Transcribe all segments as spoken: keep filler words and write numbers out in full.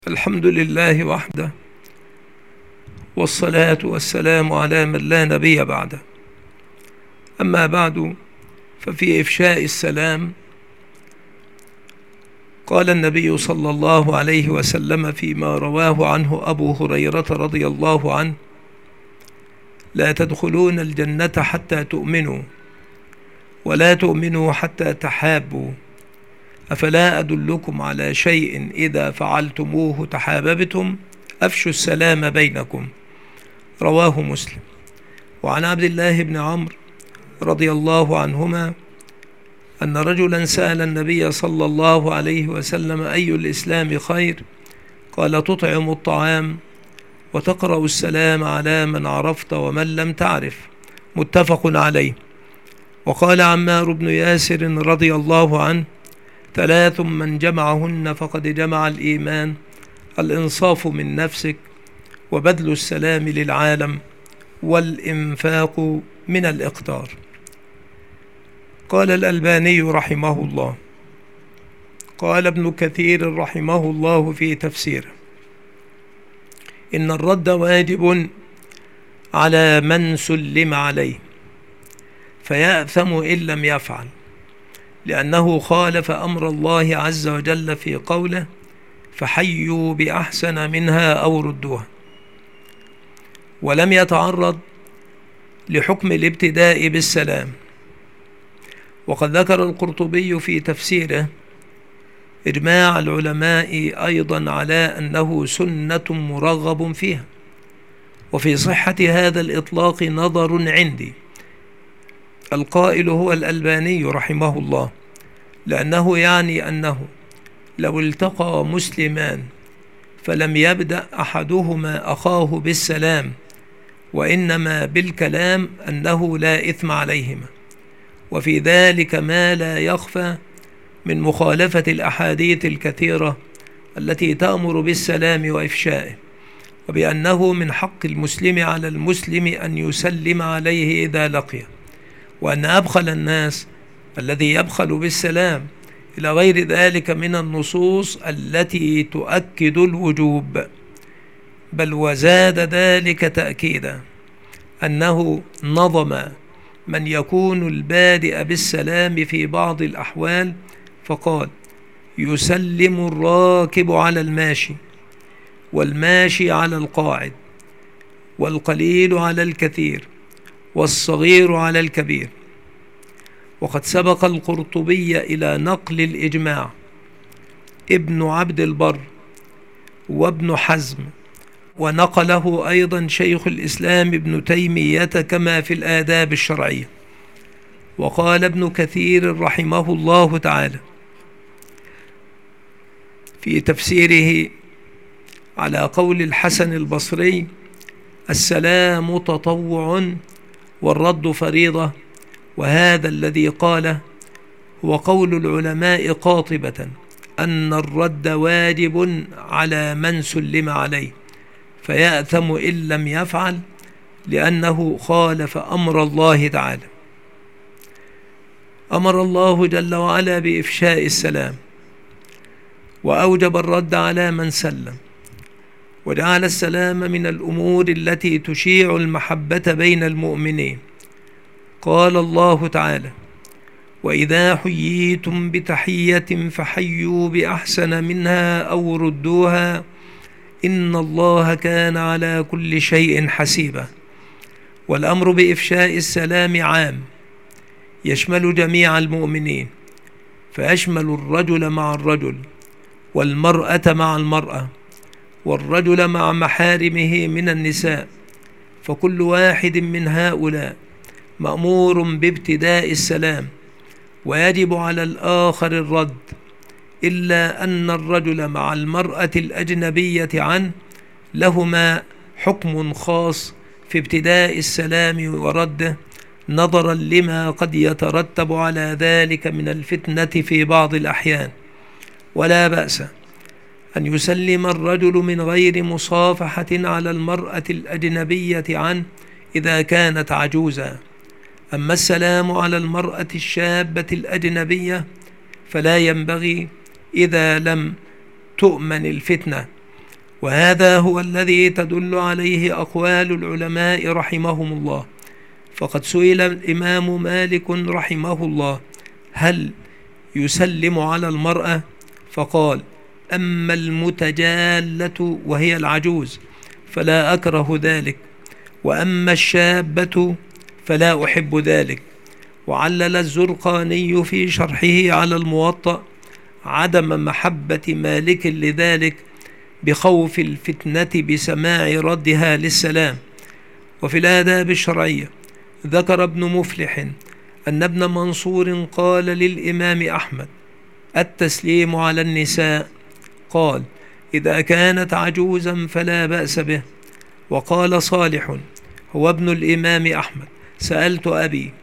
الحمد لله وحده، والصلاة والسلام على من لا نبي بعده. أما بعد، ففي إفشاء السلام قال النبي صلى الله عليه وسلم فيما رواه عنه أبو هريرة رضي الله عنه: لا تدخلون الجنة حتى تؤمنوا، ولا تؤمنوا حتى تحابوا، أفلا أدلكم على شيء إذا فعلتموه تحاببتم؟ أفشوا السلام بينكم. رواه مسلم. وعن عبد الله بن عمرو رضي الله عنهما أن رجلا سأل النبي صلى الله عليه وسلم: أي الإسلام خير؟ قال: تطعم الطعام وتقرأ السلام على من عرفت ومن لم تعرف. متفق عليه. وقال عمار بن ياسر رضي الله عنه: ثلاث من جمعهن فقد جمع الإيمان: الإنصاف من نفسك، وبذل السلام للعالم، والإنفاق من الإقتار. قال الألباني رحمه الله: قال ابن كثير رحمه الله في تفسيره: إن الرد واجب على من سلم عليه، فيأثم إن لم يفعل، لأنه خالف أمر الله عز وجل في قوله: فحيوا بأحسن منها أو ردوها، ولم يتعرض لحكم الابتداء بالسلام. وقد ذكر القرطبي في تفسيره إجماع العلماء أيضا على أنه سنة مرغب فيها. وفي صحة هذا الإطلاق نظر عندي، القائل هو الألباني رحمه الله، لأنه يعني أنه لو التقى مسلمان فلم يبدأ أحدهما أخاه بالسلام وإنما بالكلام أنه لا إثم عليهما، وفي ذلك ما لا يخفى من مخالفة الأحاديث الكثيرة التي تأمر بالسلام وإفشائه، وبأنه من حق المسلم على المسلم أن يسلم عليه إذا لقيه، وأن أبخل الناس الذي يبخل بالسلام، إلى غير ذلك من النصوص التي تؤكد الوجوب. بل وزاد ذلك تأكيدا أنه نظم من يكون البادئ بالسلام في بعض الأحوال، فقال: يسلم الراكب على الماشي، والماشي على القاعد، والقليل على الكثير، والصغير على الكبير. وقد سبق القرطبي إلى نقل الإجماع ابن عبد البر وابن حزم، ونقله أيضا شيخ الإسلام ابن تيمية كما في الآداب الشرعية. وقال ابن كثير رحمه الله تعالى في تفسيره على قول الحسن البصري: السلام تطوع والرد فريضة. وهذا الذي قاله هو قول العلماء قاطبة، أن الرد واجب على من سلم عليه، فيأثم إن لم يفعل، لأنه خالف أمر الله تعالى. أمر الله جل وعلا بإفشاء السلام، وأوجب الرد على من سلم، وجعل السلام من الأمور التي تشيع المحبة بين المؤمنين. قال الله تعالى: وإذا حييتم بتحية فحيوا بأحسن منها أو ردوها إن الله كان على كل شيء حسيبا. والأمر بإفشاء السلام عام، يشمل جميع المؤمنين، فيشمل الرجل مع الرجل، والمرأة مع المرأة، والرجل مع محارمه من النساء، فكل واحد من هؤلاء مأمور بابتداء السلام، ويجب على الآخر الرد، إلا أن الرجل مع المرأة الأجنبية عنه لهما حكم خاص في ابتداء السلام ورده، نظرا لما قد يترتب على ذلك من الفتنة في بعض الأحيان. ولا بأس أن يسلم الرجل من غير مصافحة على المرأة الأجنبية عنه إذا كانت عجوزا. أما السلام على المرأة الشابة الأجنبية فلا ينبغي إذا لم تؤمن الفتنة، وهذا هو الذي تدل عليه أقوال العلماء رحمهم الله. فقد سئل الإمام مالك رحمه الله: هل يسلم على المرأة؟ فقال: أما المتجالة وهي العجوز فلا أكره ذلك، وأما الشابة فلا أحب ذلك. وعلل الزرقاني في شرحه على الموطأ عدم محبة مالك لذلك بخوف الفتنة بسماع ردها للسلام. وفي الآداب الشرعية ذكر ابن مفلح أن ابن منصور قال للإمام أحمد: التسليم على النساء، قال: إذا كانت عجوزا فلا بأس به. وقال صالح هو ابن الإمام أحمد: سألت أبي: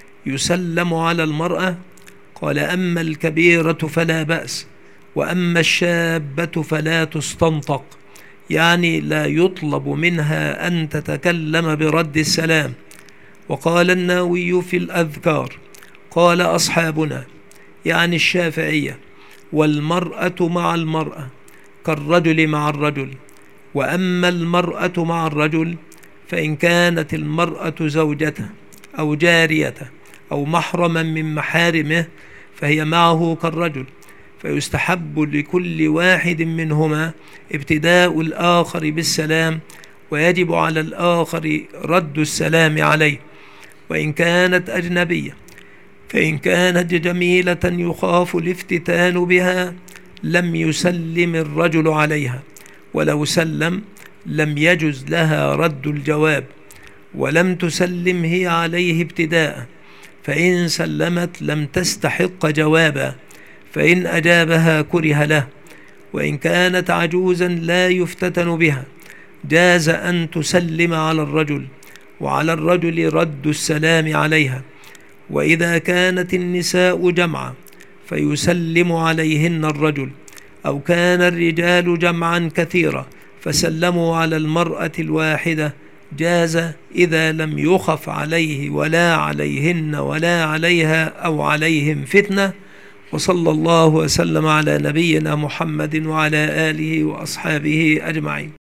يسلم على المرأة؟ قال: أما الكبيرة فلا بأس، وأما الشابة فلا تستنطق، يعني لا يطلب منها أن تتكلم برد السلام. وقال النووي في الأذكار: قال أصحابنا، يعني الشافعية: والمرأة مع المرأة كالرجل مع الرجل. وأما المرأة مع الرجل فإن كانت المرأة زوجته أو جاريته أو محرما من محارمه فهي معه كالرجل، فيستحب لكل واحد منهما ابتداء الآخر بالسلام، ويجب على الآخر رد السلام عليه. وإن كانت أجنبية فإن كانت جميلة يخاف الافتتان بها لم يسلم الرجل عليها، ولو سلم لم يجز لها رد الجواب، ولم تسلم هي عليه ابتداء، فإن سلمت لم تستحق جوابا، فإن أجابها كره له. وإن كانت عجوزا لا يفتتن بها جاز أن تسلم على الرجل، وعلى الرجل رد السلام عليها. وإذا كانت النساء جمعا فيسلم عليهن الرجل، أو كان الرجال جمعا كثيرا فسلموا على المرأة الواحدة جاز، إذا لم يخف عليه ولا عليهن ولا عليها أو عليهم فتنة. وصلى الله وسلم على نبينا محمد وعلى آله وأصحابه أجمعين.